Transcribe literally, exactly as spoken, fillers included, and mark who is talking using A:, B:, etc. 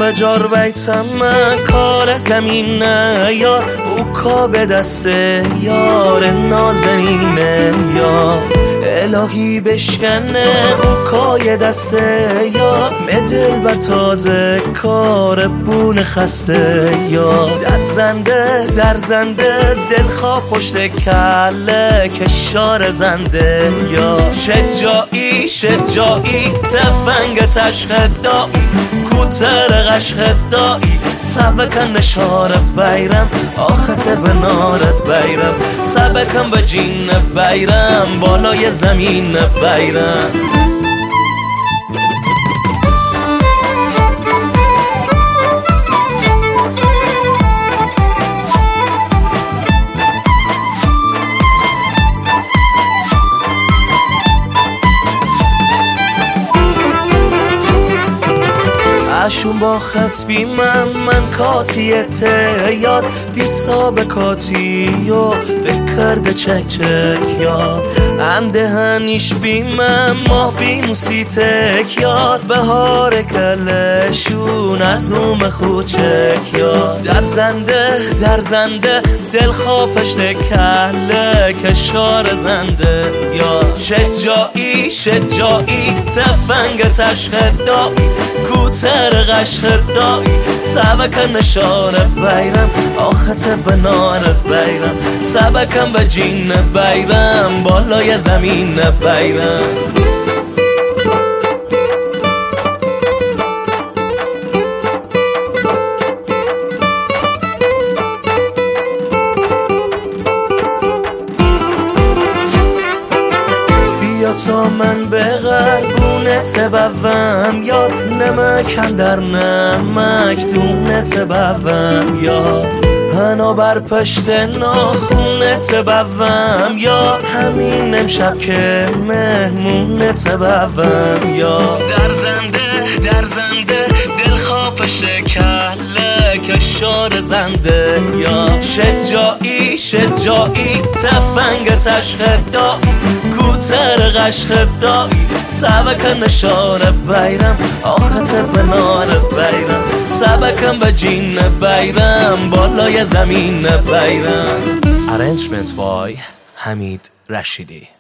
A: به جار بیتم کار زمین یار او کا به دست یار نازنینه یار الهی بشکنه او کای دست یار مدل بر تازه کار بون خسته یار در زنده در زنده دل خواه پشت کله کشار زنده یار شجاعی شجاعی تفنگ تشخ دایی کوتر قشخ دایی سبکن نشار بیرم آخت به نارت بیرم سبکن به جین بیرم بالای زمین بیرم اشون با خط بی من من کاتیت یاد بی سابقاتی و بکرده چک چک یاد هم دهنیش بی من ماه بی موسیتک یاد بهار کلشون از اوم خوچک یاد در زنده در زنده دل خواه پشت کله کشار زنده یاد شجاعی شجاعی تفنگ تشخ دایی کوتر قشخ دایی سبکن نشار بیرم آخت به نار بیرم سبکن به جین بیرم بالای زمین بیرم تا من به غربونت بوم یار نمکن در نمک دونت بوم یار هنا بر پشت ناخونت بوم یا همین امشب که مهمونت بوم یا در زنده در زنده دل خواه پشت کله کشار زنده یا شجاعی شجاعی تفنگ تشخ دایی کوتر قشخ دایی سبکن نشار بیرم آخت به نار بیرم سبکن به جین بیرم بالای زمین بیرم. Arrangement by حمید رشیدی.